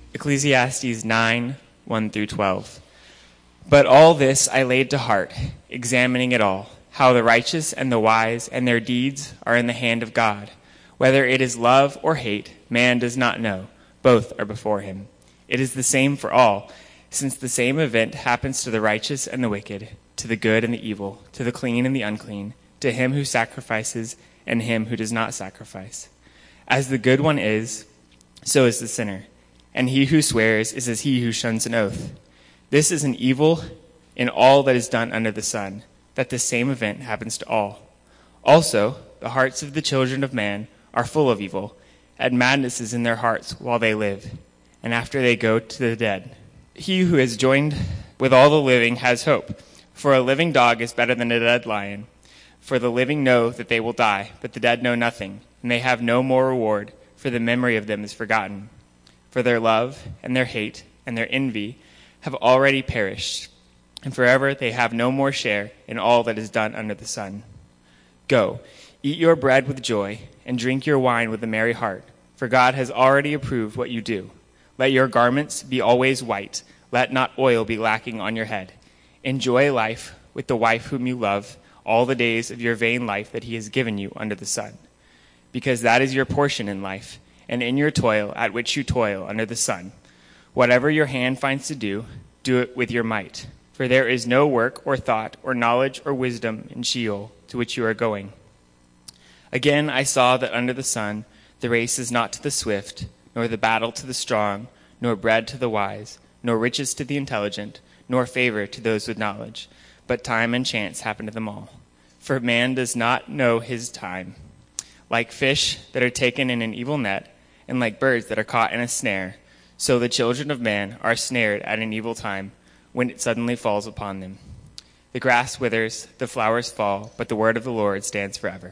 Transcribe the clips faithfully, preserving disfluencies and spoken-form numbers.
Ecclesiastes nine, one through twelve. But all this I laid to heart, examining it all, how the righteous and the wise and their deeds are in the hand of God. Whether it is love or hate, man does not know. Both are before him. It is the same for all, since the same event happens to the righteous and the wicked, to the good and the evil, to the clean and the unclean, to him who sacrifices and him who does not sacrifice. As the good one is, so is the sinner, and he who swears is as he who shuns an oath. This is an evil in all that is done under the sun, that the same event happens to all. Also, the hearts of the children of man are full of evil, and madness is in their hearts while they live, and after they go to the dead. He who is joined with all the living has hope, for a living dog is better than a dead lion. For the living know that they will die, but the dead know nothing, and they have no more reward, for the memory of them is forgotten. For their love and their hate and their envy have already perished, and forever they have no more share in all that is done under the sun. Go, eat your bread with joy, and drink your wine with a merry heart, for God has already approved what you do. Let your garments be always white, let not oil be lacking on your head. Enjoy life with the wife whom you love, all the days of your vain life that he has given you under the sun. Because that is your portion in life, and in your toil at which you toil under the sun. Whatever your hand finds to do, do it with your might. For there is no work or thought or knowledge or wisdom in Sheol to which you are going. Again I saw that under the sun the race is not to the swift, nor the battle to the strong, nor bread to the wise, nor riches to the intelligent, nor favor to those with knowledge. But time and chance happen to them all. For man does not know his time. Like fish that are taken in an evil net, and like birds that are caught in a snare, so the children of man are snared at an evil time, when it suddenly falls upon them. The grass withers, the flowers fall, but the word of the Lord stands forever.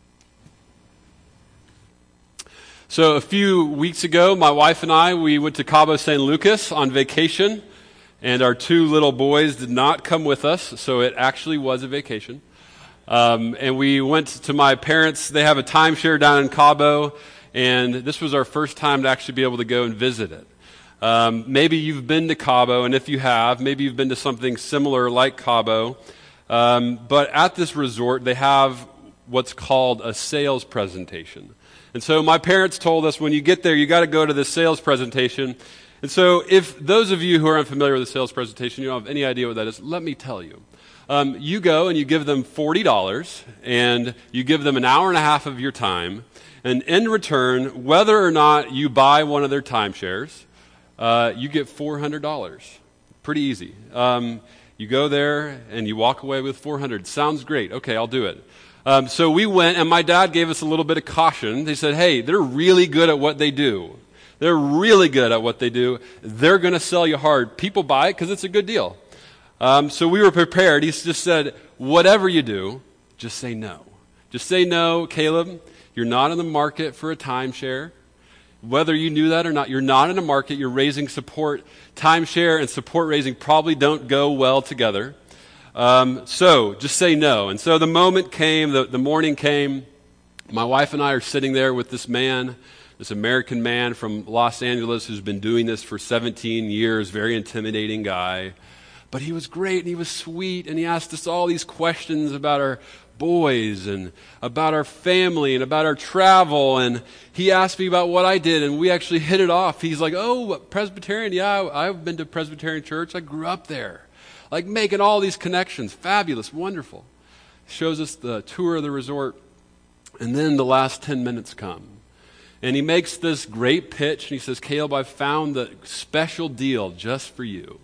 So a few weeks ago, my wife and I, we went to Cabo San Lucas on vacation, and our two little boys did not come with us, so it actually was a vacation. Um, and we went to my parents. They have a timeshare down in Cabo, and this was our first time to actually be able to go and visit it. Um, maybe you've been to Cabo, and if you have, maybe you've been to something similar like Cabo. Um, but at this resort, they have what's called a sales presentation. And so my parents told us, when you get there, you got to go to this sales presentation. And so if those of you who are unfamiliar with the sales presentation, you don't have any idea what that is, let me tell you. Um, you go and you give them forty dollars, and you give them an hour and a half of your time. And in return, whether or not you buy one of their timeshares, uh, you get four hundred dollars. Pretty easy. Um, you go there and you walk away with four hundred dollars. Sounds great. Okay, I'll do it. Um, so we went, and my dad gave us a little bit of caution. They said, hey, they're really good at what they do. They're really good at what they do. They're going to sell you hard. People buy it because it's a good deal. Um, so we were prepared. He just said, whatever you do, just say no. Just say no, Caleb. You're not in the market for a timeshare. Whether you knew that or not, you're not in a market. You're raising support. Timeshare and support raising probably don't go well together. Um, so just say no. And so the moment came, the, the morning came. My wife and I are sitting there with this man, this American man from Los Angeles who's been doing this for seventeen years, very intimidating guy. But he was great, and he was sweet, and he asked us all these questions about our boys and about our family and about our travel, and he asked me about what I did, and we actually hit it off. He's like, oh, Presbyterian? Yeah, I've been to Presbyterian church. I grew up there. Like making all these connections. Fabulous, wonderful. Shows us the tour of the resort, and then the last ten minutes come. And he makes this great pitch, and he says, Caleb, I found the special deal just for you.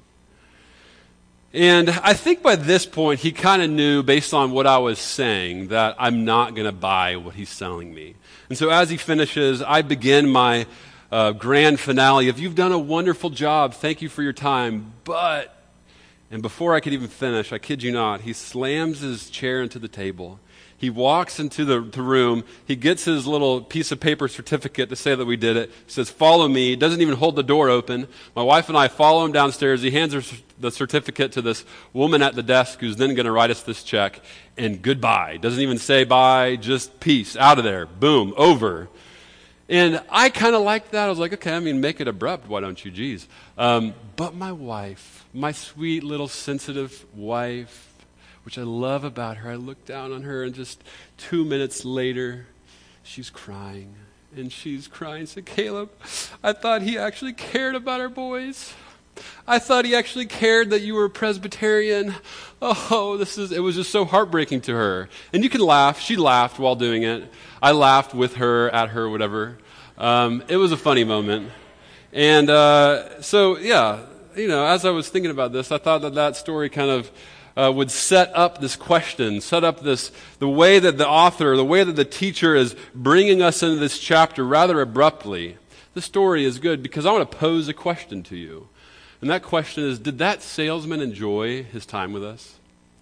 And I think by this point, he kind of knew, based on what I was saying, that I'm not going to buy what he's selling me. And so as he finishes, I begin my uh, grand finale of, you've done a wonderful job. Thank you for your time. But, and before I could even finish, I kid you not, he slams his chair into the table. He walks into the, the room. He gets his little piece of paper certificate to say that we did it. He says, follow me. He doesn't even hold the door open. My wife and I follow him downstairs. He hands her the certificate to this woman at the desk who's then going to write us this check. And goodbye. Doesn't even say bye, just peace. Out of there. Boom. Over. And I kind of liked that. I was like, okay, I mean, make it abrupt. Why don't you? Geez. Um, but my wife, my sweet little sensitive wife, which I love about her, I look down on her and just two minutes later, she's crying. And she's crying, said, Caleb, I thought he actually cared about our boys. I thought he actually cared that you were a Presbyterian. Oh, this is, it was just so heartbreaking to her. And you can laugh. She laughed while doing it. I laughed with her, at her, whatever. Um, it was a funny moment. And uh, so, yeah, you know, as I was thinking about this, I thought that that story kind of uh, would set up this question, set up this, the way that the author, the way that the teacher is bringing us into this chapter rather abruptly. The story is good because I want to pose a question to you. And that question is, did that salesman enjoy his time with us?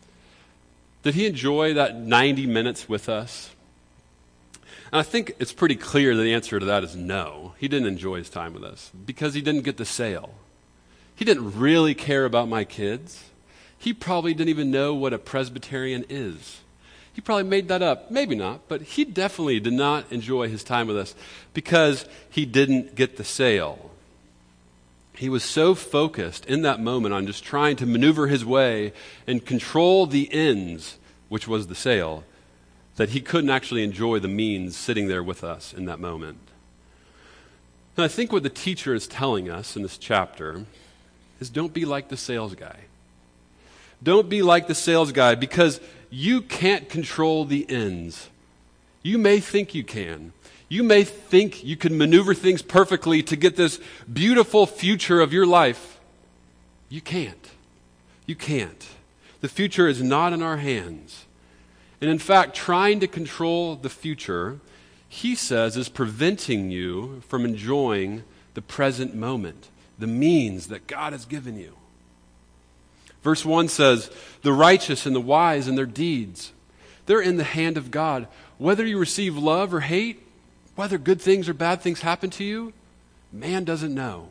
Did he enjoy that ninety minutes with us? And I think it's pretty clear that the answer to that is no. He didn't enjoy his time with us because he didn't get the sale. He didn't really care about my kids. He probably didn't even know what a Presbyterian is. He probably made that up. Maybe not, but he definitely did not enjoy his time with us because he didn't get the sale. He was so focused in that moment on just trying to maneuver his way and control the ends, which was the sale, that he couldn't actually enjoy the means sitting there with us in that moment. And I think what the teacher is telling us in this chapter is don't be like the sales guy. Don't be like the sales guy because you can't control the ends. You may think you can. You may think you can maneuver things perfectly to get this beautiful future of your life. You can't. You can't. The future is not in our hands. And in fact, trying to control the future, he says, is preventing you from enjoying the present moment, the means that God has given you. Verse one says, the righteous and the wise in their deeds, they're in the hand of God. Whether you receive love or hate, whether good things or bad things happen to you, man doesn't know.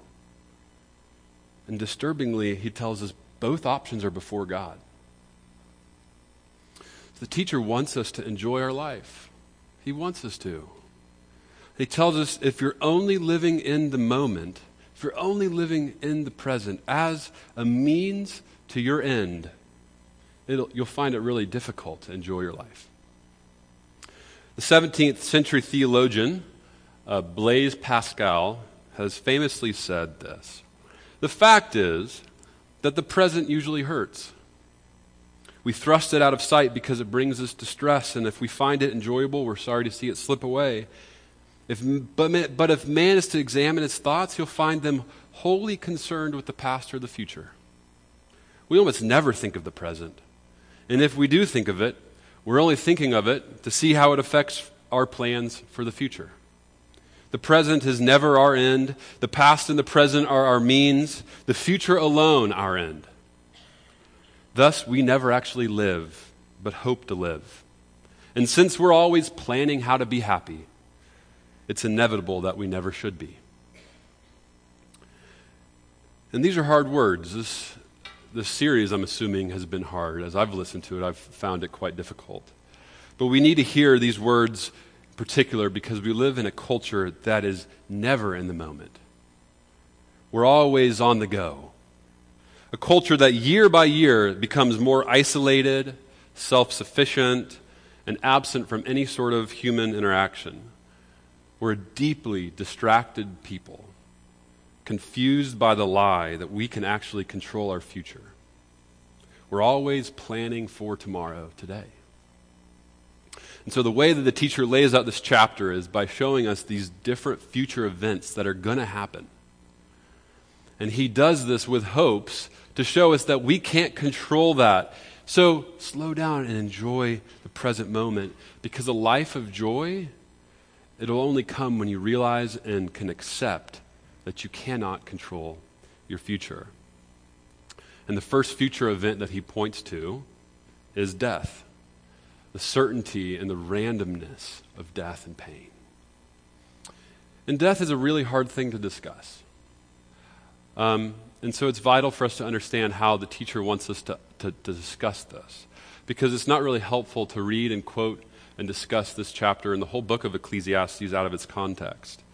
And disturbingly, he tells us both options are before God. The teacher wants us to enjoy our life. He wants us to. He tells us if you're only living in the moment, if you're only living in the present as a means to your end, it'll, you'll find it really difficult to enjoy your life. The seventeenth century theologian, uh, Blaise Pascal, has famously said this. The fact is that the present usually hurts. We thrust it out of sight because it brings us distress, and if we find it enjoyable, we're sorry to see it slip away. If, but, but if man is to examine his thoughts, he'll find them wholly concerned with the past or the future. We almost never think of the present. And if we do think of it, we're only thinking of it to see how it affects our plans for the future. The present is never our end. The past and the present are our means. The future alone our end. Thus, we never actually live, but hope to live. And since we're always planning how to be happy, it's inevitable that we never should be. And these are hard words. This, this series, I'm assuming, has been hard. As I've listened to it, I've found it quite difficult. But we need to hear these words in particular because we live in a culture that is never in the moment. We're always on the go. A culture that year by year becomes more isolated, self-sufficient, and absent from any sort of human interaction. We're a deeply distracted people, confused by the lie that we can actually control our future. We're always planning for tomorrow, today. And so the way that the teacher lays out this chapter is by showing us these different future events that are going to happen. And he does this with hopes to show us that we can't control that. So slow down and enjoy the present moment, because a life of joy, it'll only come when you realize and can accept that you cannot control your future. And the first future event that he points to is death. The certainty and the randomness of death and pain. And death is a really hard thing to discuss. Um, and so it's vital for us to understand how the teacher wants us to, to, to discuss this. Because it's not really helpful to read and quote and discuss this chapter and the whole book of Ecclesiastes out of its context.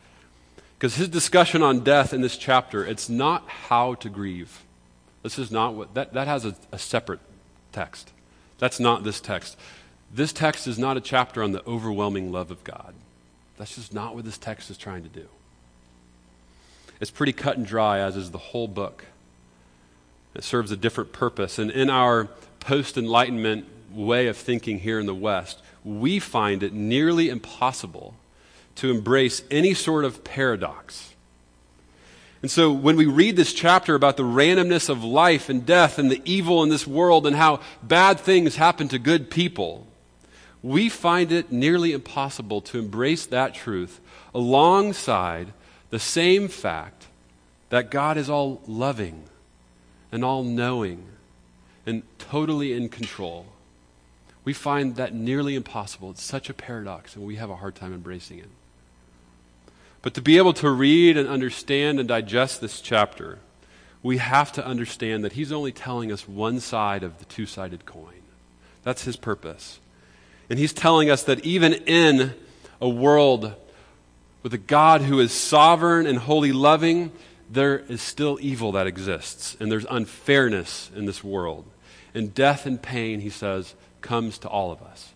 Because his discussion on death in this chapter, it's not how to grieve. This is not what, that, that has a, a separate text. That's not this text. This text is not a chapter on the overwhelming love of God. That's just not what this text is trying to do. It's pretty cut and dry, as is the whole book. It serves a different purpose. And in our post-Enlightenment way of thinking here in the West, we find it nearly impossible to embrace any sort of paradox. And so when we read this chapter about the randomness of life and death and the evil in this world and how bad things happen to good people, we find it nearly impossible to embrace that truth alongside the same fact that God is all loving and all knowing and totally in control. We find that nearly impossible. It's such a paradox, and we have a hard time embracing it. But to be able to read and understand and digest this chapter, we have to understand that he's only telling us one side of the two-sided coin. That's his purpose. And he's telling us that even in a world with a God who is sovereign and wholly loving, there is still evil that exists, and there's unfairness in this world. And death and pain, he says, comes to all of us.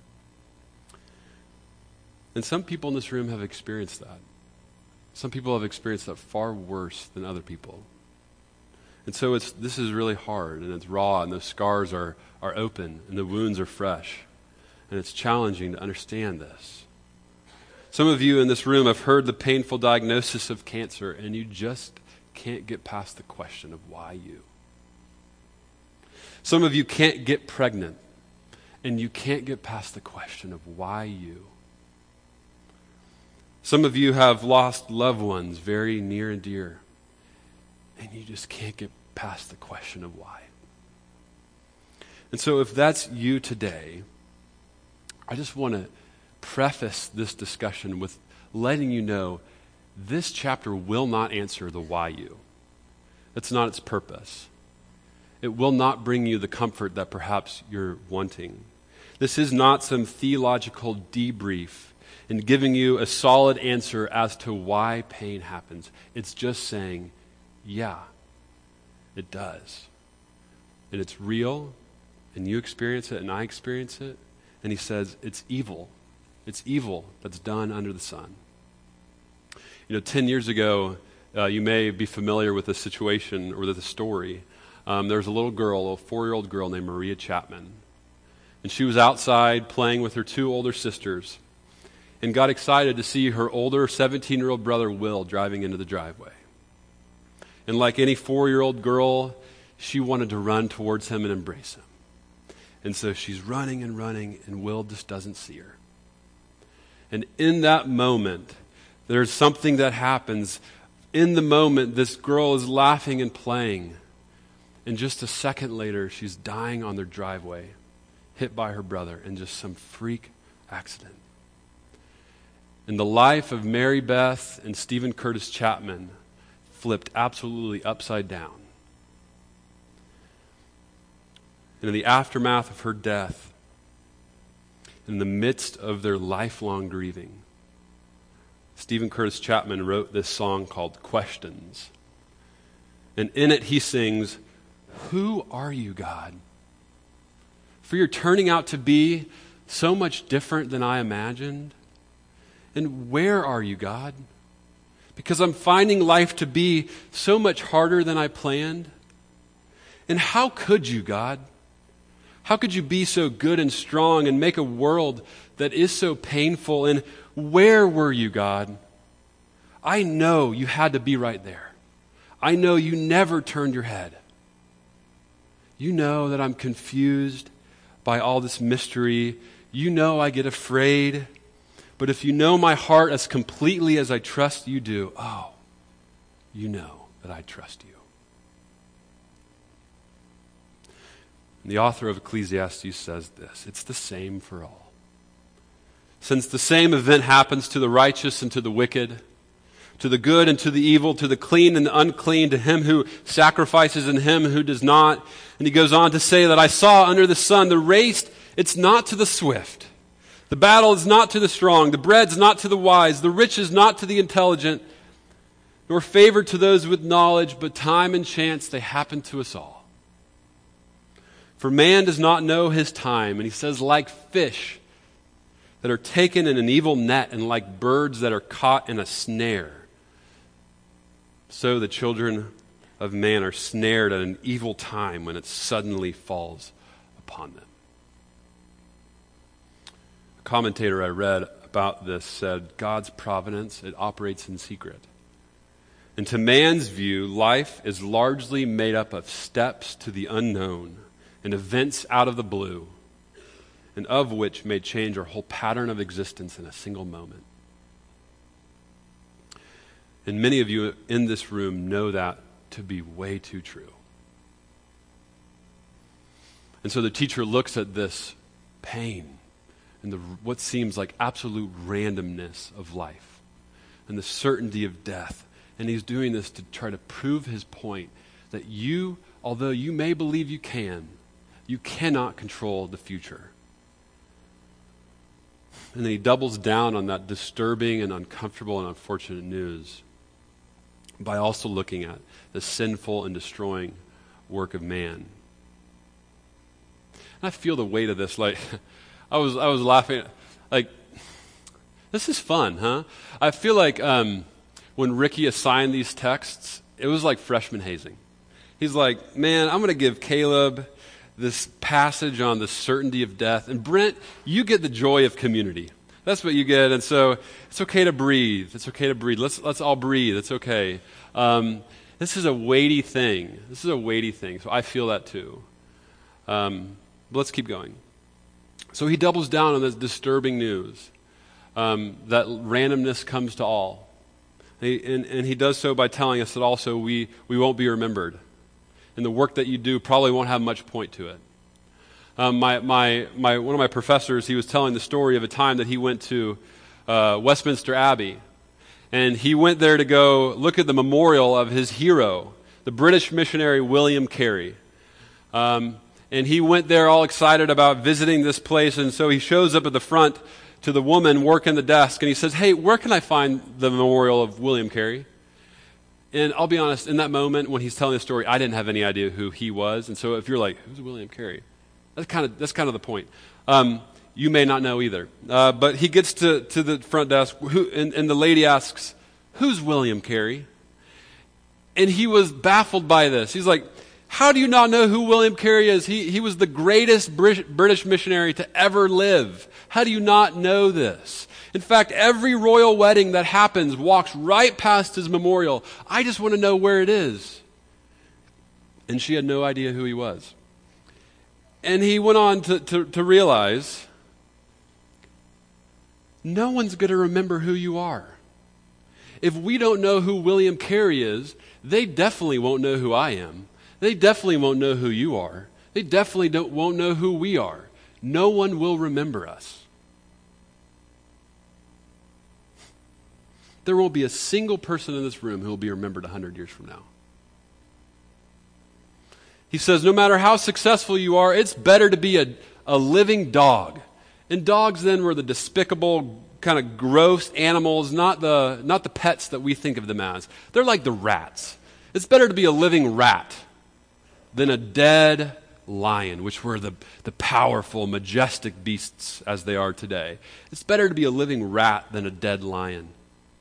And some people in this room have experienced that. Some people have experienced that far worse than other people. And so it's this is really hard, and it's raw, and the scars are, are open, and the wounds are fresh. And it's challenging to understand this. Some of you in this room have heard the painful diagnosis of cancer, and you just can't get past the question of why you. Some of you can't get pregnant, and you can't get past the question of why you. Some of you have lost loved ones very near and dear, and you just can't get past the question of why. And so if that's you today, I just want to preface this discussion with letting you know this chapter will not answer the why you. That's not its purpose. It will not bring you the comfort that perhaps you're wanting. This is not some theological debrief in giving you a solid answer as to why pain happens. It's just saying, yeah, it does. And it's real, and you experience it, and I experience it. And he says, it's evil. It's evil that's done under the sun. You know, ten years ago, uh, you may be familiar with a situation or with a story. Um, there was a little girl, a four-year-old girl named Maria Chapman. And she was outside playing with her two older sisters and got excited to see her older seventeen-year-old brother, Will, driving into the driveway. And like any four-year-old girl, she wanted to run towards him and embrace him. And so she's running and running, and Will just doesn't see her. And in that moment, there's something that happens. In the moment, this girl is laughing and playing. And just a second later, she's dying on their driveway, hit by her brother in just some freak accident. And the life of Mary Beth and Stephen Curtis Chapman flipped absolutely upside down. And in the aftermath of her death, in the midst of their lifelong grieving, Stephen Curtis Chapman wrote this song called Questions. And in it he sings, "Who are you, God? For you're turning out to be so much different than I imagined. And where are you, God? Because I'm finding life to be so much harder than I planned. And how could you, God? How could you be so good and strong and make a world that is so painful? And where were you, God? I know you had to be right there. I know you never turned your head. You know that I'm confused by all this mystery. You know I get afraid. But if you know my heart as completely as I trust you do, oh, you know that I trust you." And the author of Ecclesiastes says this, "It's the same for all. Since the same event happens to the righteous and to the wicked, to the good and to the evil, to the clean and the unclean, to him who sacrifices and him who does not." And he goes on to say that I saw under the sun the race, it's not to the swift. The battle is not to the strong. The bread's not to the wise. The rich is not to the intelligent. nor favor to those with knowledge, but time and chance, they happen to us all. For man does not know his time, and he says, like fish that are taken in an evil net, and like birds that are caught in a snare, so the children of man are snared at an evil time when it suddenly falls upon them. A commentator I read about this said, God's providence, it operates in secret. And to man's view, life is largely made up of steps to the unknown and events out of the blue, and of which may change our whole pattern of existence in a single moment. And many of you in this room know that to be way too true. And so the teacher looks at this pain and the, what seems like absolute randomness of life and the certainty of death. And he's doing this to try to prove his point that you, although you may believe you can, you cannot control the future. And then he doubles down on that disturbing and uncomfortable and unfortunate news by also looking at the sinful and destroying work of man. And I feel the weight of this. Like, I was, I was laughing. Like, this is fun, huh? I feel like um, when Ricky assigned these texts, it was like freshman hazing. He's like, man, I'm going to give Caleb this passage on the certainty of death. And Brent, you get the joy of community. That's what you get. And so it's okay to breathe. It's okay to breathe. Let's let's all breathe. It's okay. Um, this is a weighty thing. This is a weighty thing. So I feel that too. Um, but let's keep going. So he doubles down on this disturbing news um, that randomness comes to all. He, and, and he does so by telling us that also we, we won't be remembered. And the work that you do probably won't have much point to it. Um, my, my, my, one of my professors, he was telling the story of a time that he went to uh, Westminster Abbey. And he went there to go look at the memorial of his hero, the British missionary William Carey. Um, and he went there all excited about visiting this place. And so he shows up at the front to the woman working the desk. And he says, hey, where can I find the memorial of William Carey? And I'll be honest, in that moment when he's telling the story, I didn't have any idea who he was. And so if you're like, who's William Carey? That's kind of that's kind of the point. Um, you may not know either. Uh, but he gets to, to the front desk, who, and, and the lady asks, who's William Carey? And he was baffled by this. He's like, how do you not know who William Carey is? He, he was the greatest British missionary to ever live. How do you not know this? In fact, every royal wedding that happens walks right past his memorial. I just want to know where it is. And she had no idea who he was. And he went on to, to, to realize, no one's going to remember who you are. If we don't know who William Carey is, they definitely won't know who I am. They definitely won't know who you are. They definitely don't, won't know who we are. No one will remember us. There won't be a single person in this room who will be remembered a hundred years from now. He says, no matter how successful you are, it's better to be a, a living dog. And dogs then were the despicable, kind of gross animals, not the, not the pets that we think of them as. They're like the rats. It's better to be a living rat than a dead lion, which were the, the powerful, majestic beasts as they are today. It's better to be a living rat than a dead lion.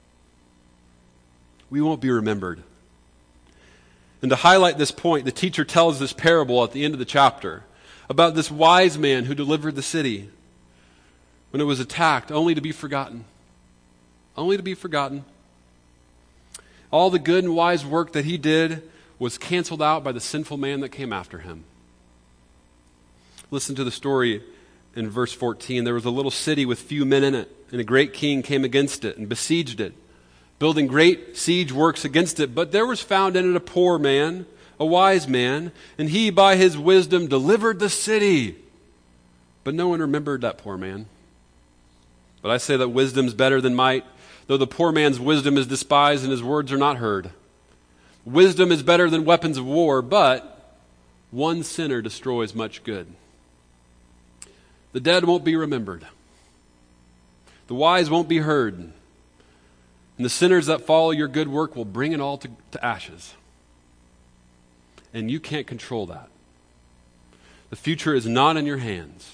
We won't be remembered. And to highlight this point, the teacher tells this parable at the end of the chapter about this wise man who delivered the city when it was attacked, only to be forgotten. Only to be forgotten. All the good and wise work that he did was canceled out by the sinful man that came after him. Listen to the story in verse fourteen. There was a little city with few men in it, and a great king came against it and besieged it, building great siege works against it. But there was found in it a poor man, a wise man, and he by his wisdom delivered the city. But no one remembered that poor man. But I say that wisdom's better than might, though the poor man's wisdom is despised and his words are not heard. Wisdom is better than weapons of war, but one sinner destroys much good. The dead won't be remembered. The wise won't be heard. And the sinners that follow your good work will bring it all to, to ashes. And you can't control that. The future is not in your hands.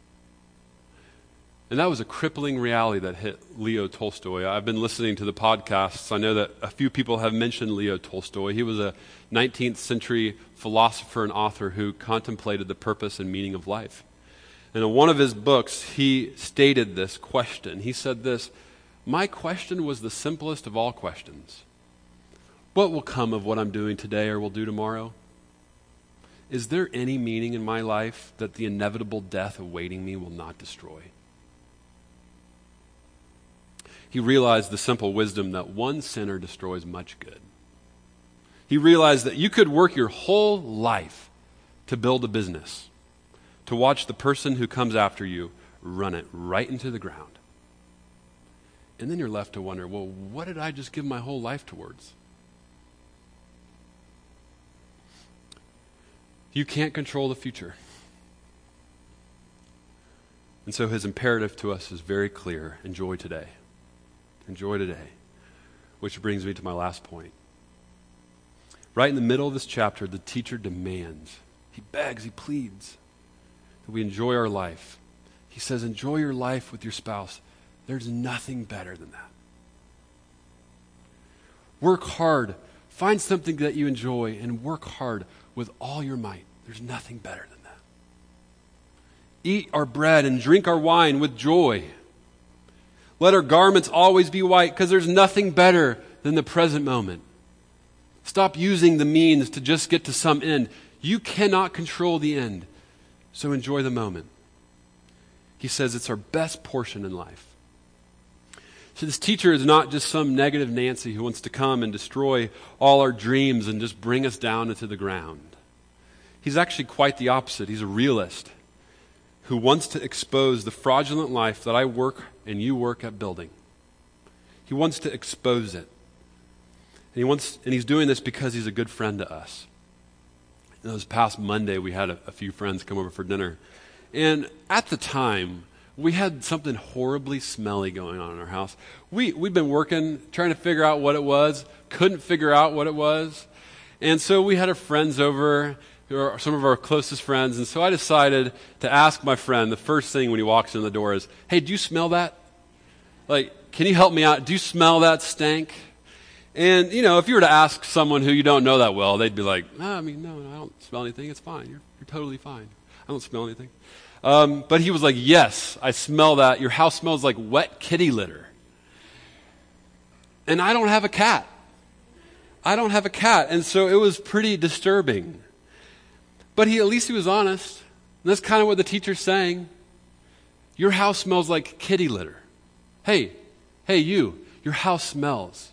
And that was a crippling reality that hit Leo Tolstoy. I've been listening to the podcasts. I know that a few people have mentioned Leo Tolstoy. He was a nineteenth century philosopher and author who contemplated the purpose and meaning of life. And in one of his books, he stated this question. He said this, "My question was the simplest of all questions. What will come of what I'm doing today or will do tomorrow? Is there any meaning in my life that the inevitable death awaiting me will not destroy?" He realized the simple wisdom that one sinner destroys much good. He realized that you could work your whole life to build a business, to watch the person who comes after you run it right into the ground. And then you're left to wonder, well, what did I just give my whole life towards? You can't control the future. And so his imperative to us is very clear. Enjoy today. Enjoy today. Which brings me to my last point. Right in the middle of this chapter, the teacher demands, he begs, he pleads that we enjoy our life. He says, enjoy your life with your spouse. There's nothing better than that. Work hard. Find something that you enjoy and work hard with all your might. There's nothing better than that. Eat our bread and drink our wine with joy. Let our garments always be white, because there's nothing better than the present moment. Stop using the means to just get to some end. You cannot control the end, so enjoy the moment. He says it's our best portion in life. So this teacher is not just some negative Nancy who wants to come and destroy all our dreams and just bring us down into the ground. He's actually quite the opposite. He's a realist who wants to expose the fraudulent life that I work and you work at building. He wants to expose it. And he wants, and he's doing this because he's a good friend to us. And this past Monday, we had a, a few friends come over for dinner. And at the time, we had something horribly smelly going on in our house. We, we'd been working, trying to figure out what it was, couldn't figure out what it was. And so we had our friends over, who are some of our closest friends. And so I decided to ask my friend, the first thing when he walks in the door is, hey, do you smell that? Like, can you help me out? Do you smell that stank? And, you know, if you were to ask someone who you don't know that well, they'd be like, no, I mean, no, I don't smell anything. It's fine. You're, you're totally fine. I don't smell anything. Um, but he was like, yes, I smell that. Your house smells like wet kitty litter. And I don't have a cat. I don't have a cat. And so it was pretty disturbing. But he, at least he was honest. And that's kind of what the teacher's saying. Your house smells like kitty litter. Hey, hey, you, your house smells.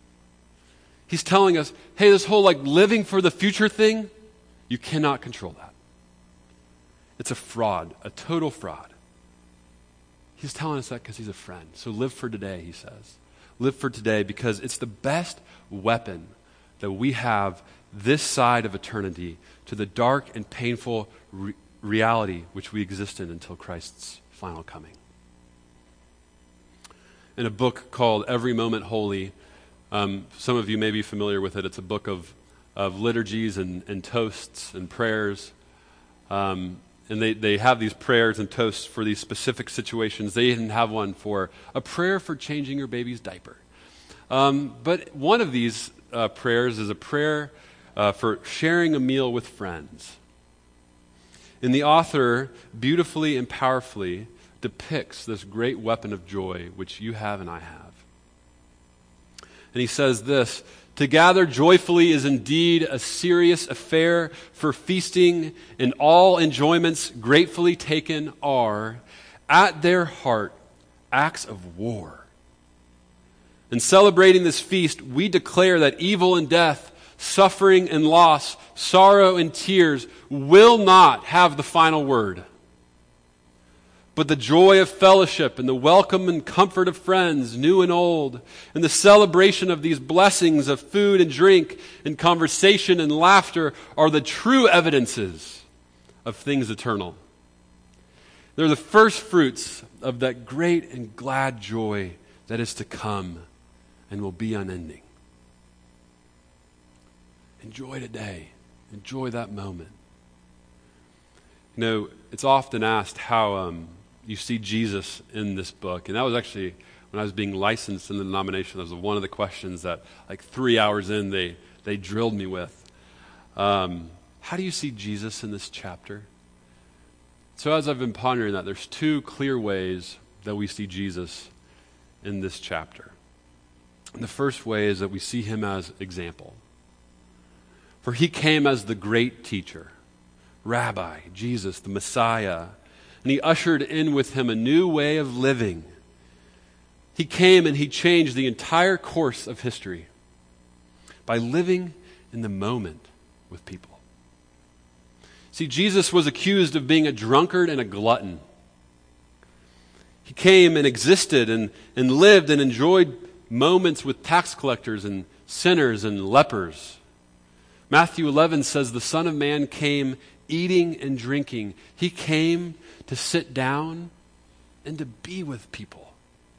He's telling us, hey, this whole like living for the future thing, you cannot control that. It's a fraud, a total fraud. He's telling us that because he's a friend. So live for today, he says. Live for today because it's the best weapon that we have this side of eternity to the dark and painful re- reality which we exist in until Christ's final coming. In a book called Every Moment Holy, um, some of you may be familiar with it. It's a book of, of liturgies and, and toasts and prayers. Um, and they, they have these prayers and toasts for these specific situations. They even have one for a prayer for changing your baby's diaper. Um, but one of these uh, prayers is a prayer uh, for sharing a meal with friends. And the author beautifully and powerfully depicts this great weapon of joy which you have and I have. And he says this, to gather joyfully is indeed a serious affair, for feasting and all enjoyments gratefully taken are, at their heart, acts of war. In celebrating this feast, we declare that evil and death, suffering and loss, sorrow and tears will not have the final word. But the joy of fellowship and the welcome and comfort of friends, new and old, and the celebration of these blessings of food and drink and conversation and laughter are the true evidences of things eternal. They're the first fruits of that great and glad joy that is to come and will be unending. Enjoy today. Enjoy that moment. You know, it's often asked how um, you see Jesus in this book. And that was actually, when I was being licensed in the denomination, that was one of the questions that, like three hours in, they, they drilled me with. Um, how do you see Jesus in this chapter? So as I've been pondering that, there's two clear ways that we see Jesus in this chapter. And the first way is that we see him as example. For he came as the great teacher, Rabbi, Jesus, the Messiah, and he ushered in with him a new way of living. He came and he changed the entire course of history by living in the moment with people. See, Jesus was accused of being a drunkard and a glutton. He came and existed and, and lived and enjoyed moments with tax collectors and sinners and lepers. Matthew eleven says the Son of Man came eating and drinking. He came to sit down and to be with people.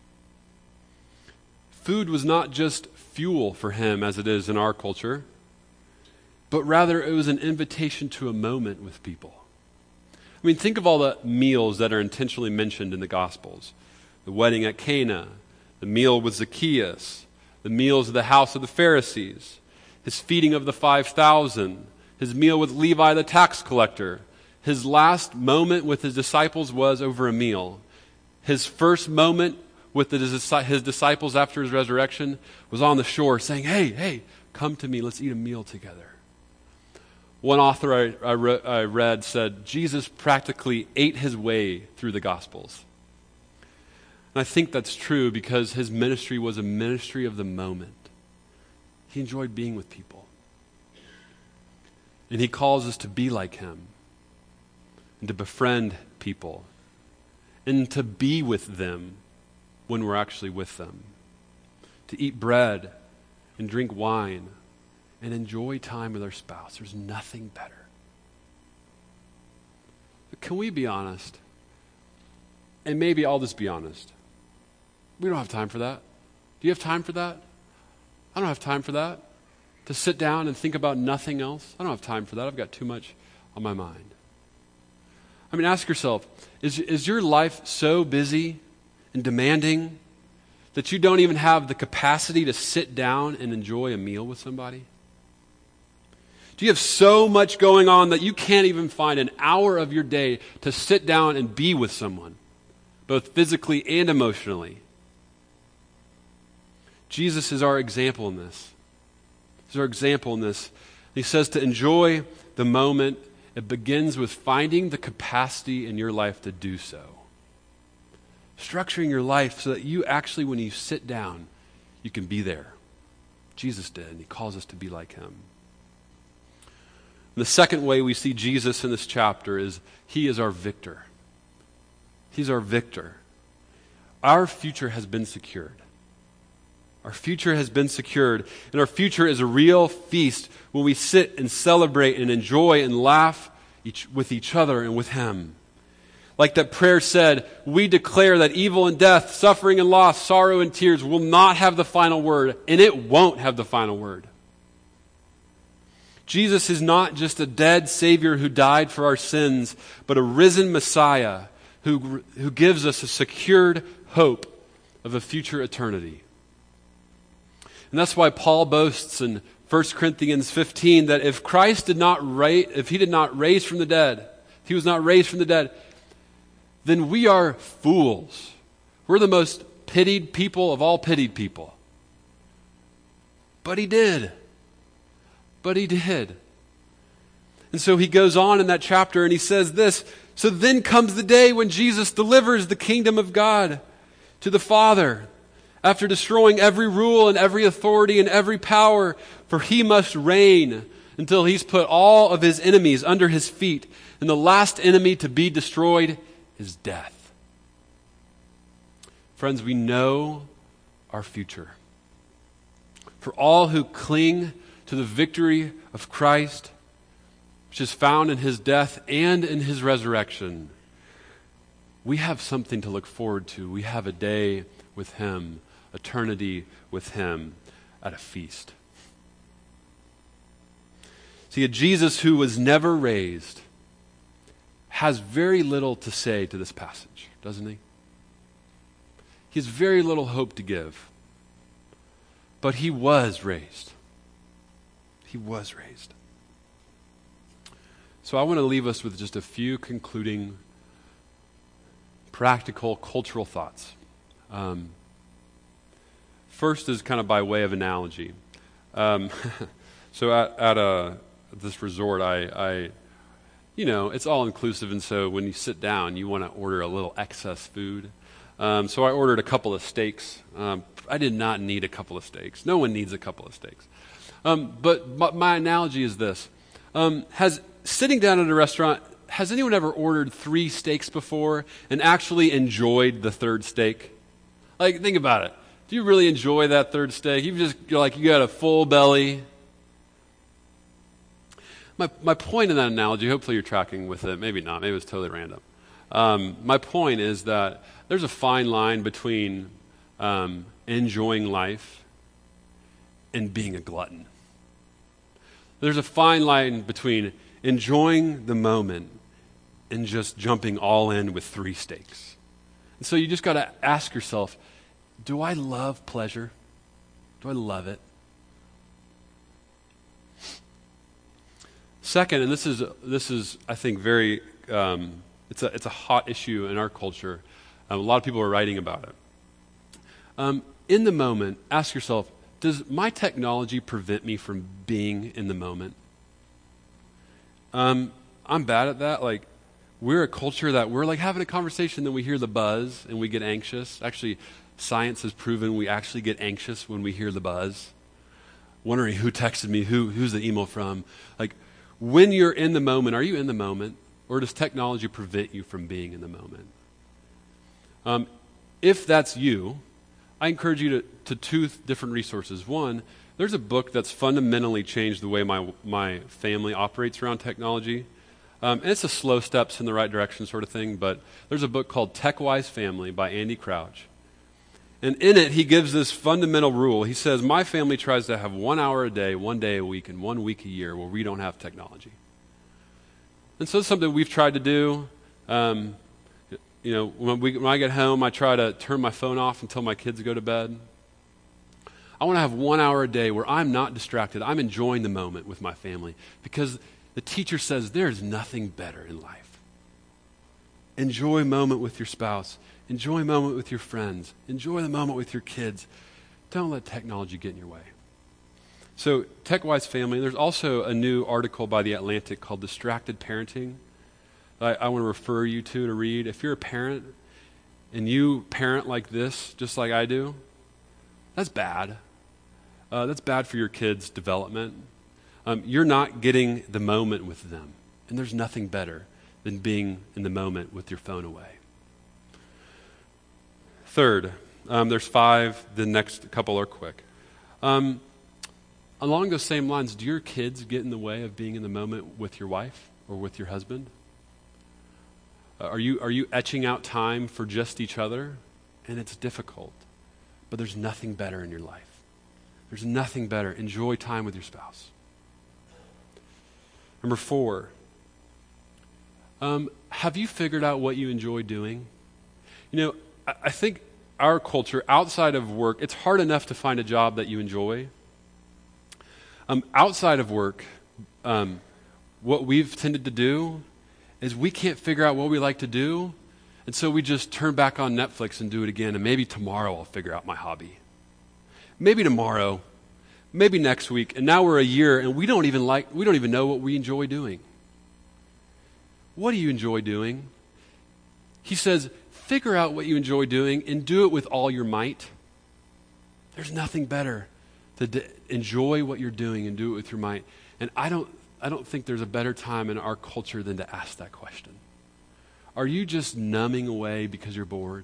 Food was not just fuel for him as it is in our culture, but rather it was an invitation to a moment with people. I mean, think of all the meals that are intentionally mentioned in the Gospels. The wedding at Cana, the meal with Zacchaeus, the meals at the house of the Pharisees, his feeding of the five thousand, his meal with Levi the tax collector. His last moment with his disciples was over a meal. His first moment with the, his disciples after his resurrection was on the shore saying, hey, hey, come to me, let's eat a meal together. One author I, I, re- I read said, Jesus practically ate his way through the Gospels. And I think that's true because his ministry was a ministry of the moment. He enjoyed being with people. And he calls us to be like him and to befriend people and to be with them when we're actually with them. To eat bread and drink wine and enjoy time with our spouse. There's nothing better. But can we be honest? And maybe I'll just be honest. We don't have time for that. Do you have time for that? I don't have time for that. To sit down and think about nothing else. I don't have time for that. I've got too much on my mind. I mean, ask yourself, is, is your life so busy and demanding that you don't even have the capacity to sit down and enjoy a meal with somebody? Do you have so much going on that you can't even find an hour of your day to sit down and be with someone, both physically and emotionally? Jesus is our example in this. He's our example in this. He says to enjoy the moment, it begins with finding the capacity in your life to do so. Structuring your life so that you actually, when you sit down, you can be there. Jesus did, and he calls us to be like him. And the second way we see Jesus in this chapter is he is our victor. He's our victor. Our future has been secured. Our future has been secured, and our future is a real feast when we sit and celebrate and enjoy and laugh each, with each other and with him. Like that prayer said, we declare that evil and death, suffering and loss, sorrow and tears will not have the final word, and it won't have the final word. Jesus is not just a dead Savior who died for our sins, but a risen Messiah who, who gives us a secured hope of a future eternity. And that's why Paul boasts in First Corinthians fifteen that if Christ did not raise, if he did not raise from the dead, if he was not raised from the dead, then we are fools. We're the most pitied people of all pitied people. But he did. But he did. And so he goes on in that chapter and he says this, so then comes the day when Jesus delivers the kingdom of God to the Father. After destroying every rule and every authority and every power, for he must reign until he's put all of his enemies under his feet. And the last enemy to be destroyed is death. Friends, we know our future. For all who cling to the victory of Christ, which is found in his death and in his resurrection, we have something to look forward to. We have a day with him eternity with him at a feast. See, a Jesus who was never raised has very little to say to this passage, doesn't he? He has very little hope to give. But he was raised. He was raised. So I want to leave us with just a few concluding practical cultural thoughts. Um, first is kind of by way of analogy. Um, so at, at a, this resort, I, I, you know, it's all inclusive, and so when you sit down, you want to order a little excess food. Um, so I ordered a couple of steaks. Um, I did not need a couple of steaks. No one needs a couple of steaks. Um, but, but my analogy is this. Um, has sitting down at a restaurant, has anyone ever ordered three steaks before and actually enjoyed the third steak? Like, think about it. Do you really enjoy that third steak? You just, you're like, you got a full belly. My, my point in that analogy, hopefully you're tracking with it. Maybe not. Maybe it was totally random. Um, my point is that there's a fine line between um, enjoying life and being a glutton. There's a fine line between enjoying the moment and just jumping all in with three steaks. And so you just got to ask yourself, do I love pleasure? Do I love it? Second, and this is, this is I think, very... Um, It's a, it's a hot issue in our culture. Um, a lot of people are writing about it. Um, in the moment, ask yourself, does my technology prevent me from being in the moment? Um, I'm bad at that. Like, we're a culture that we're like having a conversation, then we hear the buzz and we get anxious. Actually, science has proven we actually get anxious when we hear the buzz. Wondering who texted me, who who's the email from. Like, when you're in the moment, are you in the moment? Or does technology prevent you from being in the moment? Um, if that's you, I encourage you to, to two th- different resources. One, there's a book that's fundamentally changed the way my my family operates around technology. Um, and it's a slow steps in the right direction sort of thing, but there's a book called Tech-Wise Family by Andy Crouch. And in it, he gives this fundamental rule. He says, my family tries to have one hour a day, one day a week, and one week a year where we don't have technology. And so it's something we've tried to do. Um, you know, when, we, when I get home, I try to turn my phone off until my kids go to bed. I want to have one hour a day where I'm not distracted. I'm enjoying the moment with my family because the teacher says there's nothing better in life. Enjoy a moment with your spouse. Enjoy a moment with your friends. Enjoy the moment with your kids. Don't let technology get in your way. So, Tech-Wise Family, there's also a new article by The Atlantic called Distracted Parenting I, I want to refer you to to read. If you're a parent and you parent like this, just like I do, that's bad. Uh, that's bad for your kids' development. Um, you're not getting the moment with them. And there's nothing better than being in the moment with your phone away. Third, um, there's five. The next couple are quick. Um, along those same lines, do your kids get in the way of being in the moment with your wife or with your husband? Uh, are you are you etching out time for just each other? And it's difficult. But there's nothing better in your life. There's nothing better. Enjoy time with your spouse. Number four, um, have you figured out what you enjoy doing? You know, I, I think our culture, outside of work, it's hard enough to find a job that you enjoy. Um, outside of work, um, what we've tended to do is we can't figure out what we like to do, and so we just turn back on Netflix and do it again, and maybe tomorrow I'll figure out my hobby. Maybe tomorrow, maybe next week, and now we're a year, and we don't even like, we don't even know what we enjoy doing. What do you enjoy doing? He says, figure out what you enjoy doing and do it with all your might. There's nothing better to d- enjoy what you're doing and do it with your might. And I don't, I don't think there's a better time in our culture than to ask that question. Are you just numbing away because you're bored?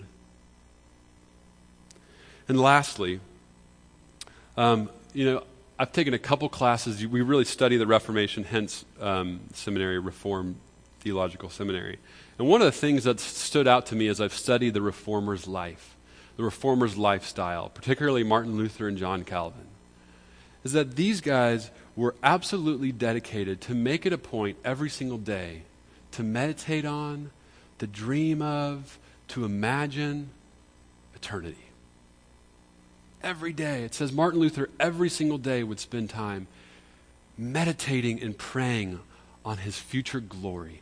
And lastly, um, you know, I've taken a couple classes. We really study the Reformation, hence um, seminary, Reformed Theological Seminary. And one of the things that stood out to me as I've studied the Reformer's life, the Reformers' lifestyle, particularly Martin Luther and John Calvin, is that these guys were absolutely dedicated to make it a point every single day to meditate on, to dream of, to imagine eternity. Every day. It says Martin Luther every single day would spend time meditating and praying on his future glory.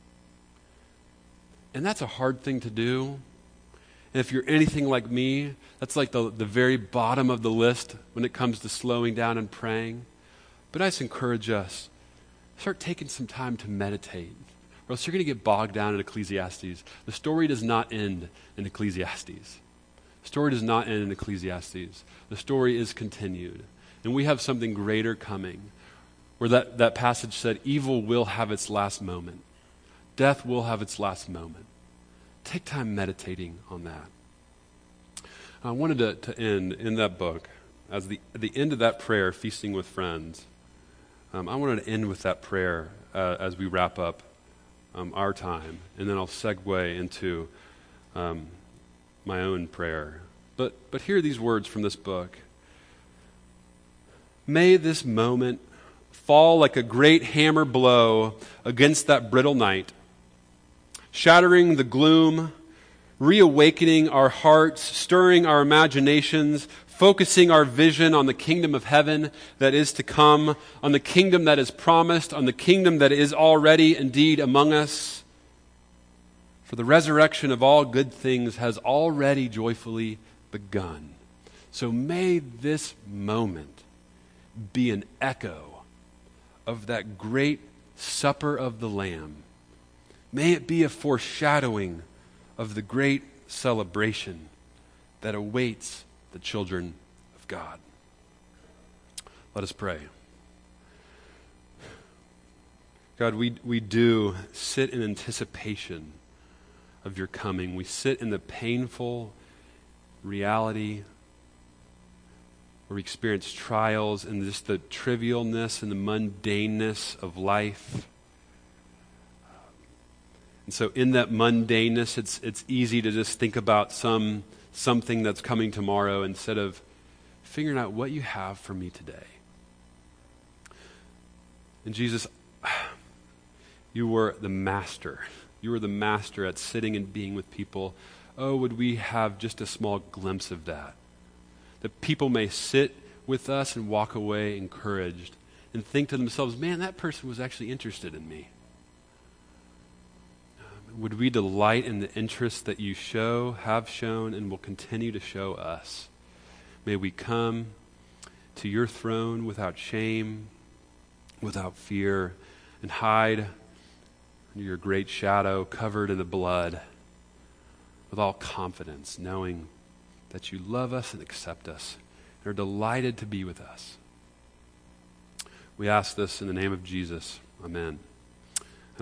And that's a hard thing to do. And if you're anything like me, that's like the, the very bottom of the list when it comes to slowing down and praying. But I just encourage us, start taking some time to meditate, or else you're going to get bogged down in Ecclesiastes. The story does not end in Ecclesiastes. The story does not end in Ecclesiastes. The story is continued. And we have something greater coming, where that, that passage said, evil will have its last moment. Death will have its last moment. Take time meditating on that. I wanted to, to end in that book, as the, at the end of that prayer, Feasting with Friends, um, I wanted to end with that prayer uh, as we wrap up um, our time, and then I'll segue into um, my own prayer. But, but hear these words from this book. May this moment fall like a great hammer blow against that brittle night, shattering the gloom, reawakening our hearts, stirring our imaginations, focusing our vision on the kingdom of heaven that is to come, on the kingdom that is promised, on the kingdom that is already indeed among us. For the resurrection of all good things has already joyfully begun. So may this moment be an echo of that great supper of the Lamb. May it be a foreshadowing of the great celebration that awaits the children of God. Let us pray. God, we, we do sit in anticipation of your coming. We sit in the painful reality where we experience trials and just the trivialness and the mundaneness of life. And so in that mundaneness, it's it's easy to just think about some something that's coming tomorrow instead of figuring out what you have for me today. And Jesus, you were the master. You were the master at sitting and being with people. Oh, would we have just a small glimpse of that? That people may sit with us and walk away encouraged and think to themselves, man, that person was actually interested in me. Would we delight in the interest that you show, have shown, and will continue to show us? May we come to your throne without shame, without fear, and hide under your great shadow, covered in the blood, with all confidence, knowing that you love us and accept us, and are delighted to be with us. We ask this in the name of Jesus. Amen.